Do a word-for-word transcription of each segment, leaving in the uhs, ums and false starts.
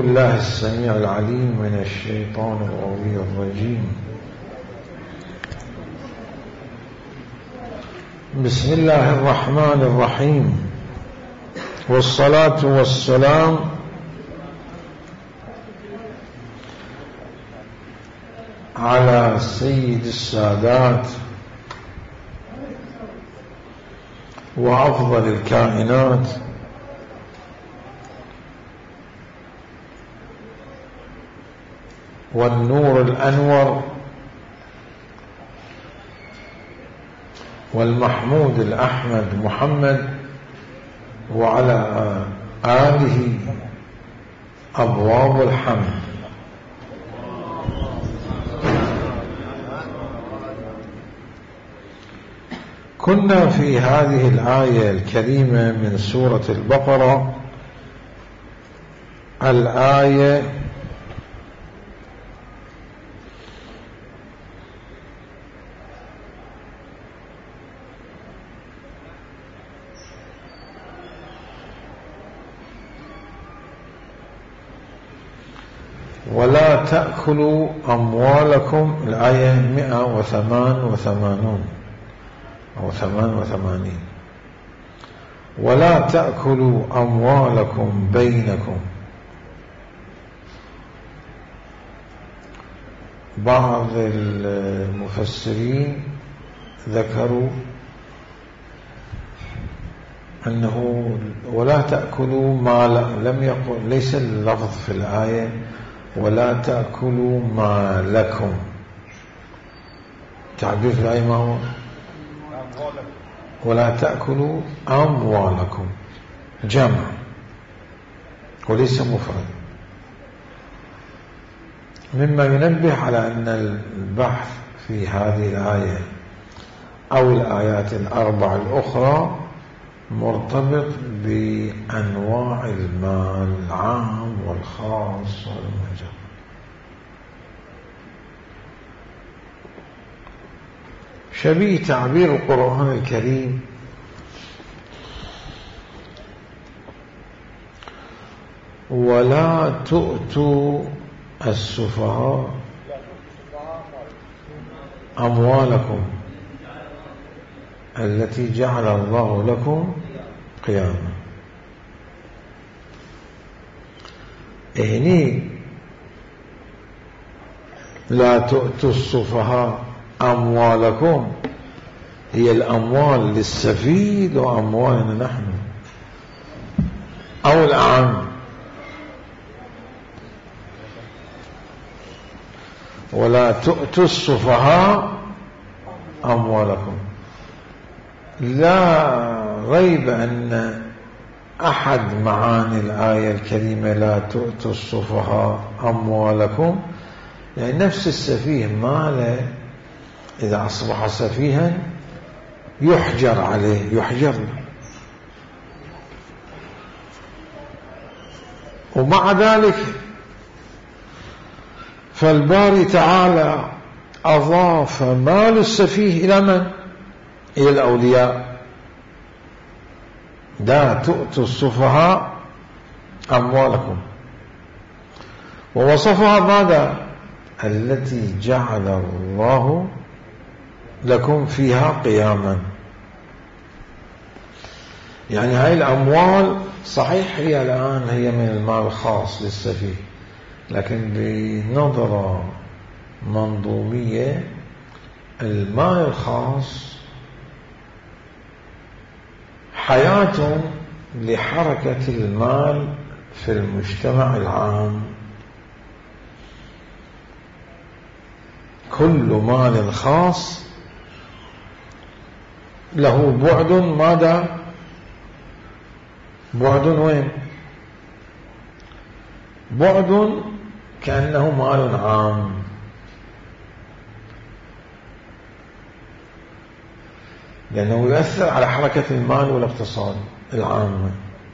بالله السميع العليم من الشيطان الغوي الرجيم. بسم الله الرحمن الرحيم، والصلاة والسلام على سيد السادات وأفضل الكائنات والنور الأنور والمحمود الأحمد محمد وعلى آله أبواب الحمد. كنا في هذه الآية الكريمة من سورة البقرة، الآية ولا تأكلوا أموالكم، الآية مئة وثمان وثمانون أو ثمان وثمانين. ولا تأكلوا أموالكم بينكم. بعض المفسرين ذكروا أنه ولا تأكلوا مال، لم يقل، ليس اللفظ في الآية ولا تأكلوا مالكم. تعبير في الآية ما هو؟ ولا تأكلوا أموالكم، جمع وليس مفرد، مما ينبه على أن البحث في هذه الآية أو الآيات الأربع الأخرى مرتبط بأنواع المال، العام والخاص والمهجر. شبيه تعبير القرآن الكريم ولا تؤتوا السفهاء أموالكم التي جعل الله لكم قياما. هني لا تؤتوا السفهاء أموالكم هي الأموال للسفيد وأموالنا نحن، أو العام. ولا تؤتوا السفهاء أموالكم، لا ريب أن أحد معاني الآية الكريمة لا تؤتوا السفهاء أموالكم، يعني نفس السفيه ماله إذا أصبح سفيها يحجر عليه، يحجر له. ومع ذلك فالباري تعالى أضاف مال السفيه إلى من؟ إلى الأولياء. لا تؤتوا السفهاء أموالكم، ووصفها ماذا؟ التي جعل الله لكم فيها قياما. يعني هاي الأموال صحيح هي الآن هي من المال الخاص للسفيه، لكن بنظرة منظومية المال الخاص حياة لحركة المال في المجتمع العام. كل مال خاص له بعد، ماذا؟ بعد وين؟ بعد كأنه مال عام، لأنه يؤثر على حركة المال والاقتصاد العامة.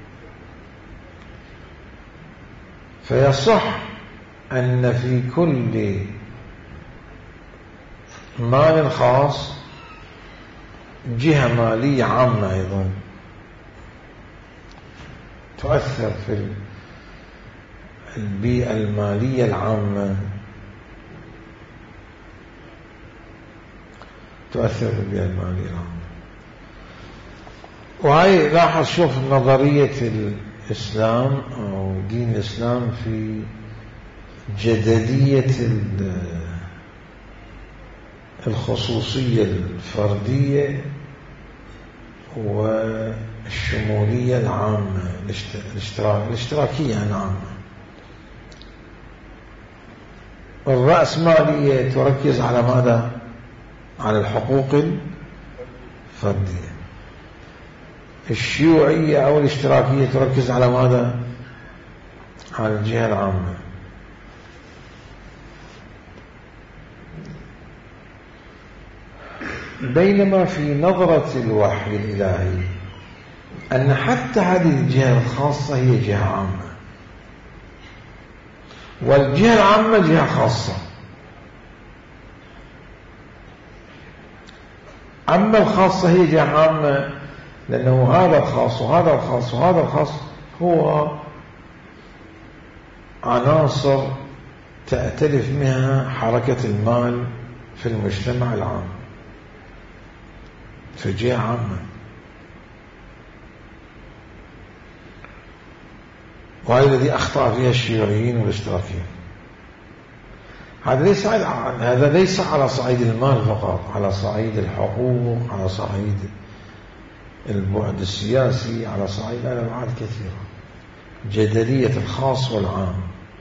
فيصح أن في كل مال خاص جهة مالية عامة أيضا تؤثر في البيئة المالية العامة تؤثر بالبيئة المالية العامة. وهي لاحظ شوف نظرية الإسلام أو دين الإسلام في جدلية الخصوصية الفردية والشمولية العامة الاشتراكية العامة. الرأسمالية تركز على ماذا؟ على الحقوق الفردية. الشيوعية أو الاشتراكية تركز على ماذا؟ على الجهة العامة. بينما في نظرة الوحي الإلهي أن حتى هذه الجهة الخاصة هي جهة عامة، والجهة العامة جهة خاصة. أما الخاصة هي جهة عامة لأنه هذا الخاص وهذا الخاص وهذا الخاص هو عناصر تأتلف منها حركة المال في المجتمع العام في جهة عامة. وهذا الذي أخطأ فيها الشيوعيين والاشتراكيين. هذا ليس هذا ليس على صعيد المال فقط، على صعيد الحقوق، على صعيد البعد السياسي، على صعيد أبعاد كثيرة. جدلية الخاص والعام.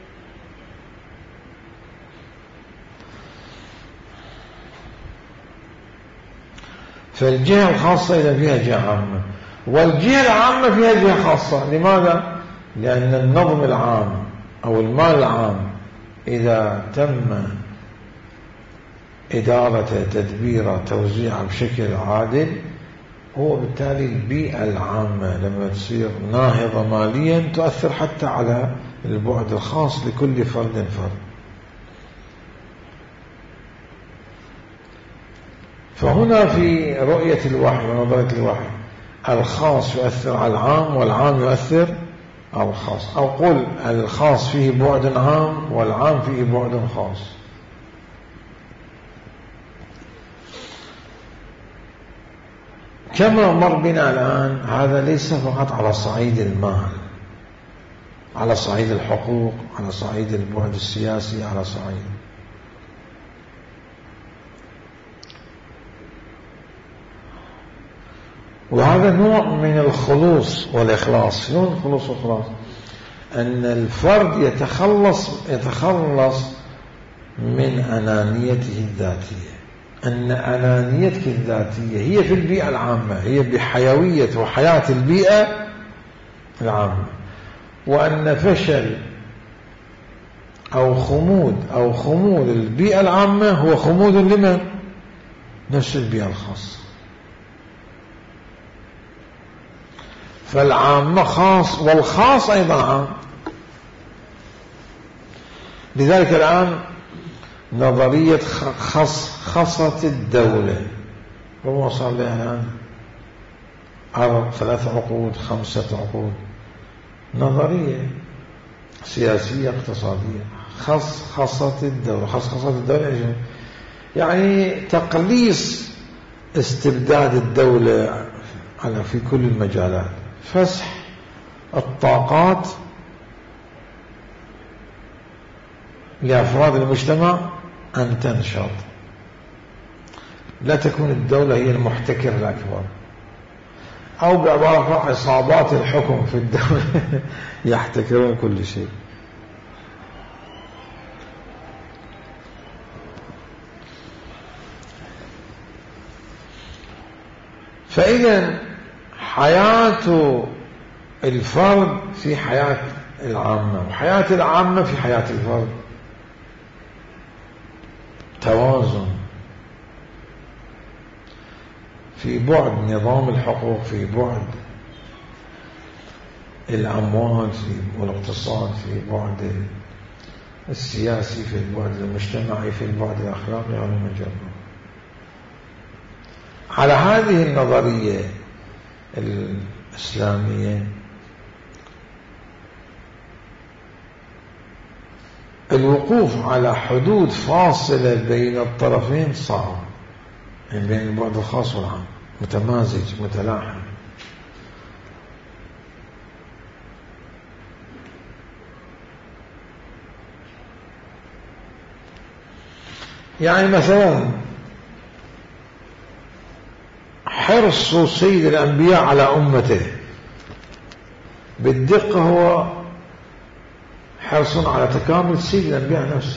فالجهة الخاصة إذا فيها جهة عامة، والجهة العامة فيها جهة خاصة. لماذا؟ لأن النظم العام أو المال العام إذا تم إدارته تدبيره توزيعه بشكل عادل، هو بالتالي البيئة العامة لما تصير ناهضة ماليا تؤثر حتى على البعد الخاص لكل فرد فرد. فهنا في رؤية الوحي ونظرة الوحي الخاص يؤثر على العام والعام يؤثر على الخاص، أو قل الخاص فيه بعد عام والعام فيه بعد خاص. كما مر بنا الآن، هذا ليس فقط على صعيد المال، على صعيد الحقوق، على صعيد البعد السياسي، على صعيد وهذا نوع من الخلوص والإخلاص. شنو الخلوص والإخلاص؟ أن الفرد يتخلص يتخلص من أنانيته الذاتية. أن أنانيتك الذاتية هي في البيئة العامة، هي بحيوية وحياة البيئة العامة، وأن فشل أو خمود أو خمود البيئة العامة هو خمود لمن؟ نفس البيئة الخاصة. فالعام خاص والخاص أيضا عام. لذلك الآن نظرية خص خصة الدولة ربما صار لها الآن أربع ثلاث عقود خمسة عقود، نظرية سياسية اقتصادية. خص خصة الدولة. خص خصة الدولة يعني تقليص استبداد الدولة على في كل المجالات، فسح الطاقات لأفراد المجتمع أن تنشط. لا تكون الدولة هي المحتكر الأكبر، أو بعبارة عصابات الحكم في الدولة يحتكرون كل شيء. فإذا حياة الفرد في حياة العامة، وحياة العامة في حياة الفرد، توازن في بعد نظام الحقوق، في بعد الأموال والاقتصاد، في بعد السياسي، في البعد المجتمعي، في البعد الأخلاقي على المجرد. على هذه النظرية الإسلامية الوقوف على حدود فاصلة بين الطرفين صعب، يعني بين البعد الخاص والعام، متمازج متلاحم. يعني مثلا حرص سيد الأنبياء على أمته بالدقة هو حرص على تكامل سيد الأنبياء نفسه،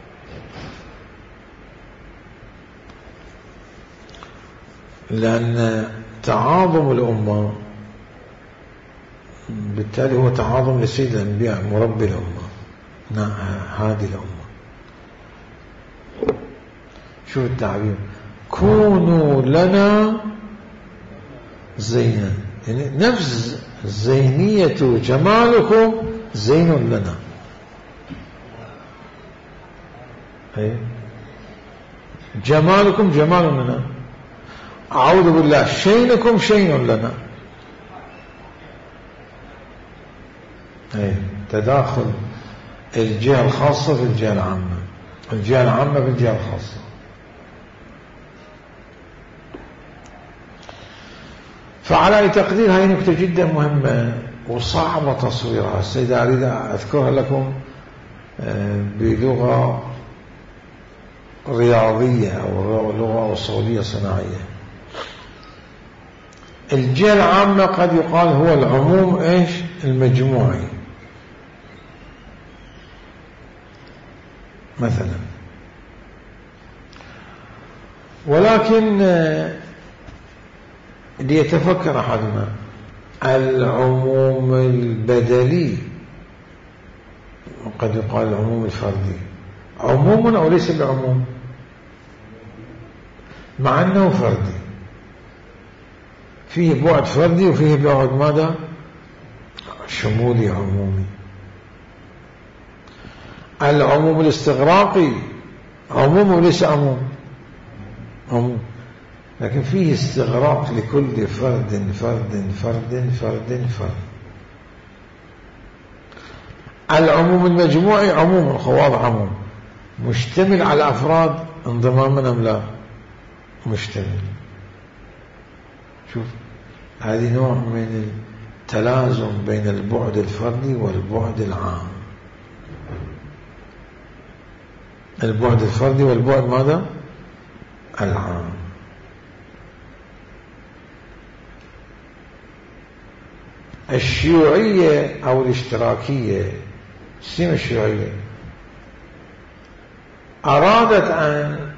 لأن تعاظم الأمة بالتالي هو تعاظم لسيد الأنبياء مربي الأمة هذه الأمة. شوف التعبير، كونوا لنا زينا، يعني نفس زينية جمالكم زين لنا. أي جمالكم جمال لنا، أعوذ بالله شينكم شين لنا. أي تداخل الجهة الخاصة في الجهة العامة، الجهة العامة في الجهة الخاصة. فعلى أي تقدير هذه نكتة جدا مهمة وصعب تصويرها. السيدة أريد أذكرها لكم بلغة رياضية أو لغة أصولية صناعية. الجهة العامة قد يقال هو العموم إيش المجموعي مثلا، ولكن ليتفكر أحدنا، العموم البدلي قد يقال العموم الفردي عموم أو ليس بعموم، مع أنه فردي، فيه بعد فردي وفيه بعد ماذا شمولي عمومي. العموم الاستغراقي عموم وليس عموم، عموم لكن فيه استغراق لكل فرد فرد فرد فرد فرد. العموم المجموعي عموم الخواض عموم مشتمل على أفراد انضماما أم لا مشتمل. شوف هذه نوع من التلازم بين البعد الفردي والبعد العام، البعد الفردي والبعد ماذا العام. الشيوعية أو الاشتراكية، السمة الشيوعية أرادت أن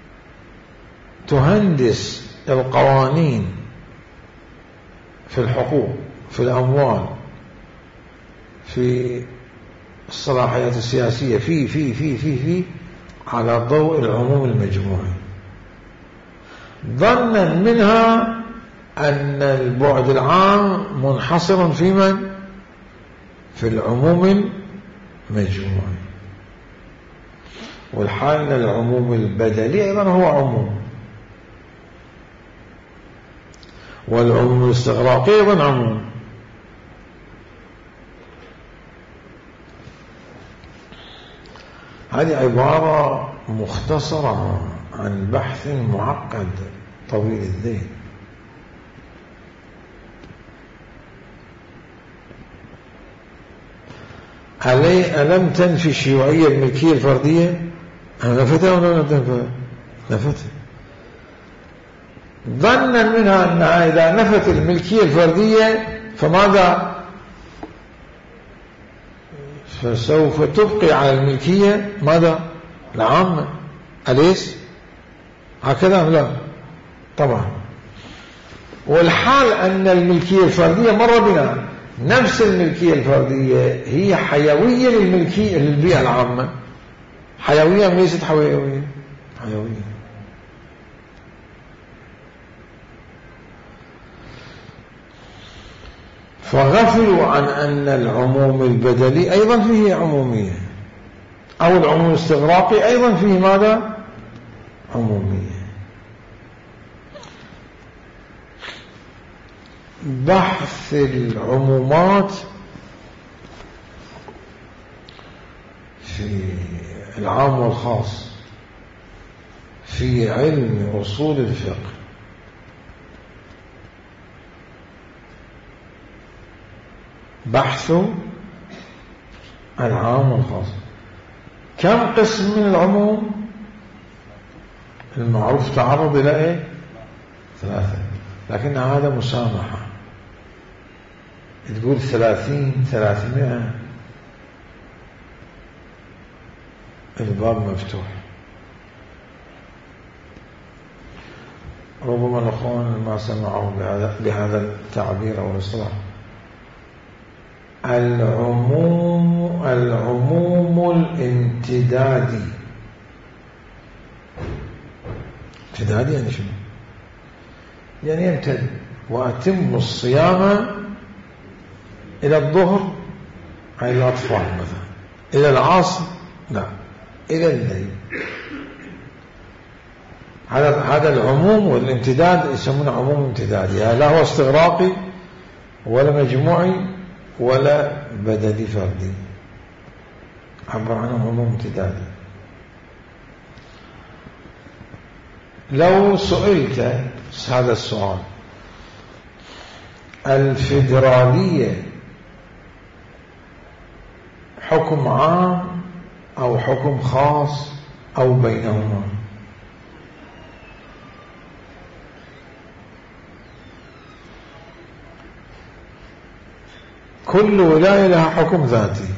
تهندس القوانين في الحقوق في الأموال في الصلاحيات السياسية في في في في في على ضوء العموم المجموعي، ظنا منها أن البعد العام منحصر في من؟ في العموم المجموعي، والحال أن العموم البدلي أيضا هو عموم، والعموم الاستغراقي أيضا عموم. هذه عبارة مختصرة عن بحث معقد طويل الذهن. علي ألم تنفي الشيوعية الملكية الفردية؟ أنا نفتها ولا لم تنفي؟ نفتها، ظنا منها أنها إذا نفت الملكية الفردية فماذا؟ فسوف تبقي على الملكية ماذا؟ العامة، أليس؟ هكذا لا طبعا. والحال أن الملكية الفردية مر بنا، نفس الملكية الفردية هي حيوية للملكية للبيئة العامة، حيوية ليست حيوية، حيوية. فغفلوا عن أن العموم البدلي أيضا فيه عمومية، أو العموم الاستغراقي أيضا فيه ماذا؟ عمومية. بحث العمومات في العام والخاص في علم أصول الفقه بحث العام والخاص. كم قسم من العموم؟ المعروف تعرض إلى إيه؟ ثلاثة، لكن هذا مسامحة. تقول ثلاثين ثلاثمائة الباب مفتوح. ربما الأخوان ما سمعوا بهذا, بهذا التعبير أو الاصطلاح. العموم العموم الامتدادي. امتدادي يعني شنو؟ يعني يمتد. وأتم الصيام إلى الظهر أي الأطفال مثلا، إلى العصر لا، إلى الليل. هذا هذا العموم والامتداد يسمونه عموم امتدادي. لا هو استغراقي ولا مجموعي ولا بدلي فردي، عبر عنه عموم امتدادي. لو سئلت هذا السؤال: الفيدرالية حكم عام أو حكم خاص أو بينهما؟ كل ولاية لها حكم ذاتي،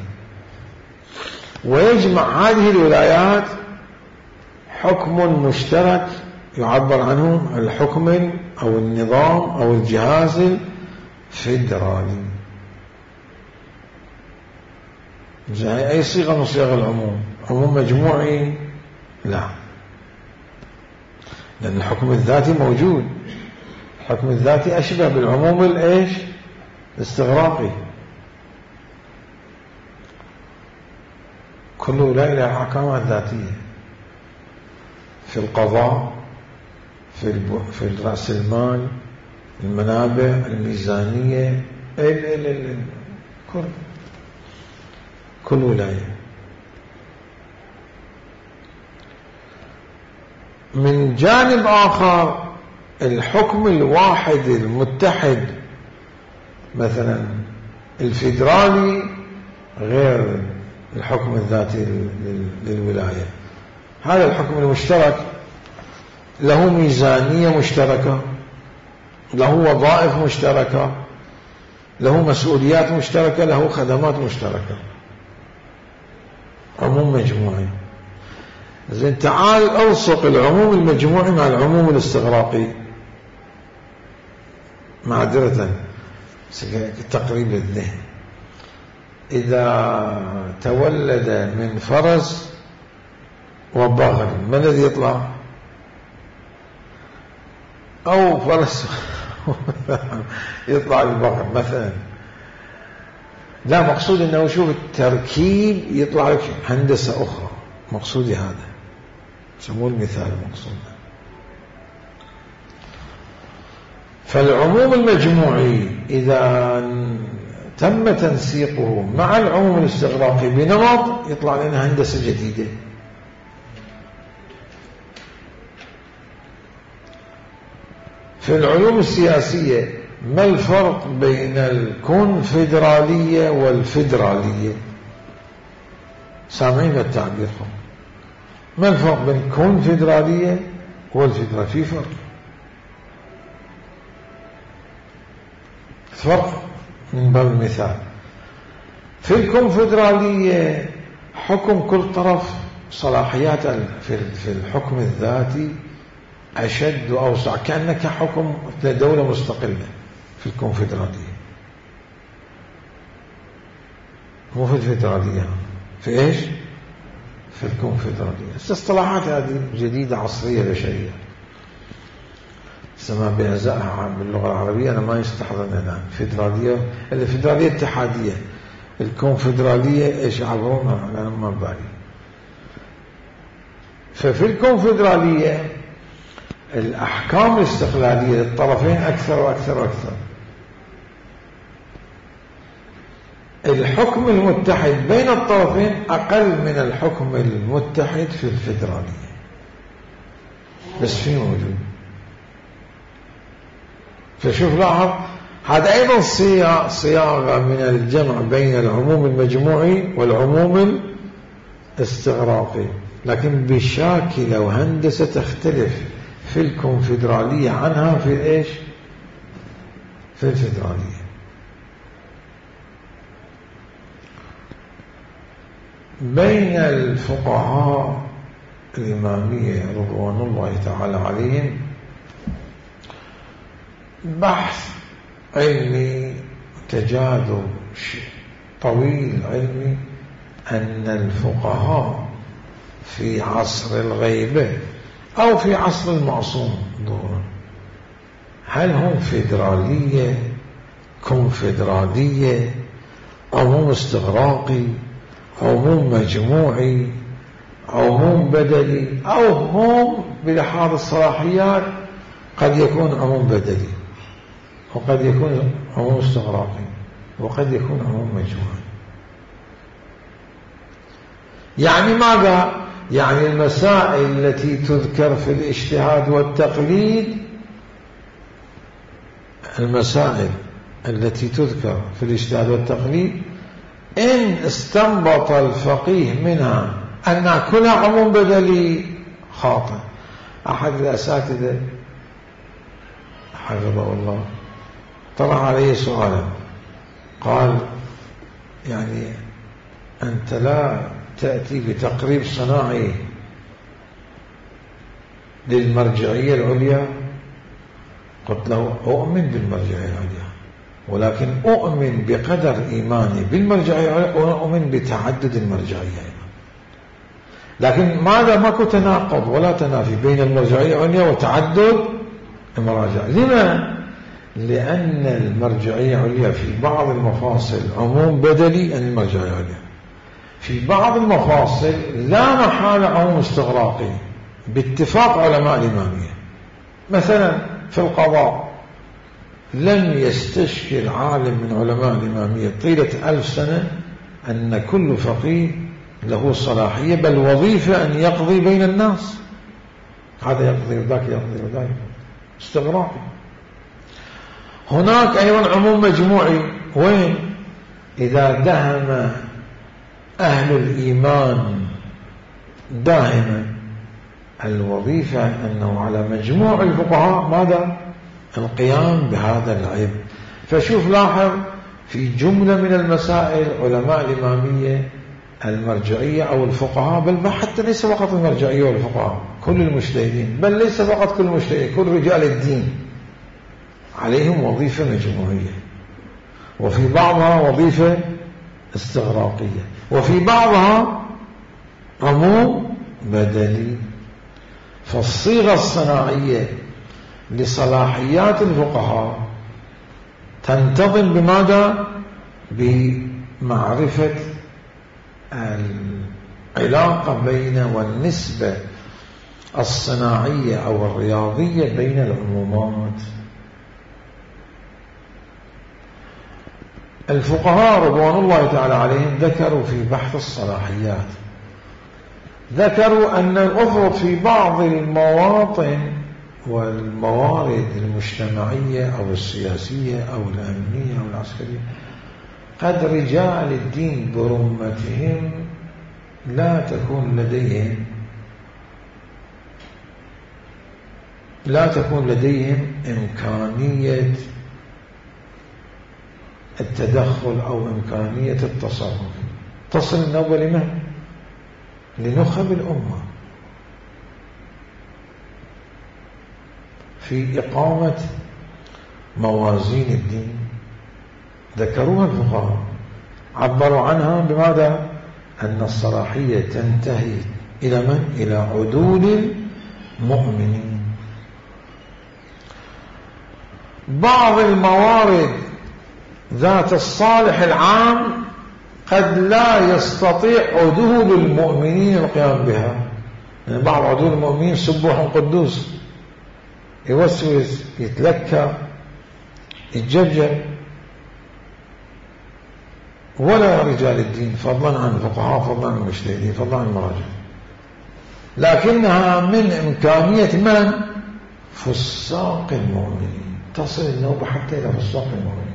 ويجمع هذه الولايات حكم مشترك يعبر عنه الحكم أو النظام أو الجهاز الفيدرالي. زي أي صيغة من صيغ العموم. عموم مجموعي لا، لأن الحكم الذاتي موجود. الحكم الذاتي أشبه بالعموم الإيش؟ الاستغراقي. كل ولاية لها أحكامها الذاتية في القضاء، في في رأس المال، المنابع، الميزانية، ال ال ال كل كل ولاية. من جانب آخر الحكم الواحد المتحد مثلا الفيدرالي غير الحكم الذاتي للولاية. هذا الحكم المشترك له ميزانية مشتركة، له وظائف مشتركة، له مسؤوليات مشتركة، له خدمات مشتركة. عموم مجموعي. زين، تعال ألصق العموم المجموعي مع العموم الاستغراقي معذرة تقريب الذهن. إذا تولد من فرس وبغل من الذي يطلع؟ أو فرس يطلع البغل مثلا. لا، مقصود أنه شوف التركيب يطلع لك هندسة أخرى. مقصودي هذا، سموه المثال المقصود. فالعموم المجموعي إذا تم تنسيقه مع العموم الاستغراقي بنمط يطلع لنا هندسة جديدة. في العلوم السياسية ما الفرق بين الكونفدرالية والفيدرالية؟ سامعين التعبير؟ ما الفرق بين الكونفدرالية والفيدرالية؟ في فرق. فرق من باب المثال. في الكونفدرالية حكم كل طرف صلاحيات في الحكم الذاتي أشد وأوسع، كأنك حكم دولة مستقلة في الكونفدرالية. مو في الفيدرالية، في إيش؟ في الكونفدرالية. الاصطلاحات هذه جديدة عصرية بشرية سما بأزائها باللغة العربية. أنا ما يستحضرني الآن. فيدرالية، الفيدرالية اتحادية، الكونفدرالية إيش عبرونها أنا ما بالي. ففي الكونفدرالية الأحكام الاستقلالية للطرفين أكثر وأكثر وأكثر. الحكم المتحد بين الطرفين أقل من الحكم المتحد في الفيدرالية، بس في موجود. فشوف لاحظ هذا أيضا صياغة من الجمع بين العموم المجموعي والعموم الاستغراقي، لكن بشاكلة وهندسة تختلف في الكونفدرالية عنها في إيش؟ في الفيدرالية. بين الفقهاء الإمامية رضوان الله تعالى عليهم بحث علمي تجاذب طويل علمي أن الفقهاء في عصر الغيبة أو في عصر المعصوم دورا هل هم فيدرالية كونفدرالية عموم استغراقي عموم مجموعي عموم بدلي أو هم بلحاظ الصلاحيات قد يكون عموم بدلي وقد يكون عموم استغراقي وقد يكون عموم مجموعي. يعني ماذا؟ يعني المسائل التي تذكر في الاجتهاد والتقليد المسائل التي تذكر في الاجتهاد والتقليد إن استنبط الفقيه منها أن كلها عموم بدلي خاطئ. أحد الأساتذة حفظه الله طرح عليه سؤالا قال يعني أنت لا تأتي بتقريب صناعي للمرجعية العليا؟ قلت له أؤمن بالمرجعية العليا ولكن أؤمن بقدر إيماني بالمرجعية العليا وأؤمن بتعدد المرجعية، لكن ماذا ماكو تناقض ولا تنافي بين المرجعية العليا وتعدد المراجع. لما؟ لأن المرجعية العليا في بعض المفاصل عموم بدلي عن المرجعية العليا، في بعض المفاصل لا محالة عموم استغراقي باتفاق علماء الإمامية. مثلا في القضاء لم يستشكل عالم من علماء الإمامية طيلة ألف سنة أن كل فقيه له صلاحية بل وظيفة أن يقضي بين الناس، هذا يقضي وذاك يقضي وذاك استغراقي. هناك أيضا عموم مجموعي وين؟ إذا دهم أهل الإيمان دائما الوظيفة أنه على مجموع الفقهاء ماذا؟ القيام بهذا العلم. فشوف لاحظ في جملة من المسائل علماء الإمامية المرجعية أو الفقهاء بل حتى ليس فقط المرجعية والفقهاء كل المجتهدين بل ليس فقط كل المجتهدين كل رجال الدين عليهم وظيفة مجموعية وفي بعضها وظيفة استغراقية وفي بعضها عموم بدلي. فالصيغة الصناعية لصلاحيات الفقهاء تنتظم بماذا؟ بمعرفة العلاقة بين والنسبة الصناعية أو الرياضية بين العمومات. الفقهاء رضوان الله تعالى عليهم ذكروا في بحث الصلاحيات ذكروا أن الأفرض في بعض المواطن والموارد المجتمعية أو السياسية أو الأمنية أو العسكرية قد رجال الدين برمتهم لا تكون لديهم لا تكون لديهم إمكانية التدخل أو إمكانية التصرف. تصل النوبة لمن؟ لنخب الأمة في إقامة موازين الدين. ذكروها الفقهاء عبروا عنها بماذا؟ أن الصلاحية تنتهي إلى من؟ إلى عدول المؤمنين. بعض الموارد ذات الصالح العام قد لا يستطيع عدول المؤمنين القيام بها. يعني بعض عدول المؤمنين سبوح قدوس يوسوس يتلكى يتجبجب ولا رجال الدين، فضلا عن الفقهاء، فضلا عن المجتهدين، فضلا عن المراجع، لكنها من إمكانية من؟ فساق المؤمنين، تصل النوبة حتى إلى فساق المؤمنين.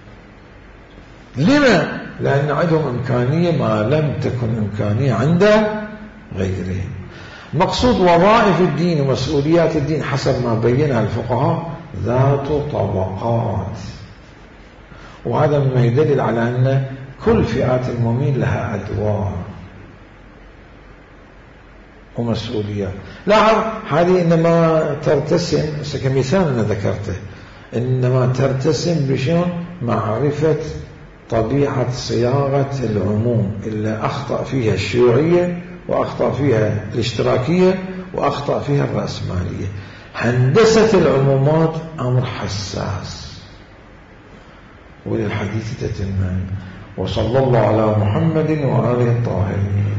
لما؟ لأن عندهم إمكانية ما لم تكن إمكانية عند غيرهم. مقصود وظائف الدين ومسؤوليات الدين حسب ما بينها الفقهاء ذات طبقات، وهذا مما يدلل على أن كل فئات المؤمنين لها أدوار ومسؤوليات. لاحظ هذه إنما ترتسم كمثال أنا ذكرته، إنما ترتسم بشون؟ معرفة طبيعة صياغة العموم اللي أخطأ فيها الشيوعية، وأخطأ فيها الاشتراكية، وأخطأ فيها الرأسمالية. هندسة العمومات أمر حساس، وللحديث تتمان. وصلى الله على محمد وآله الطاهرين.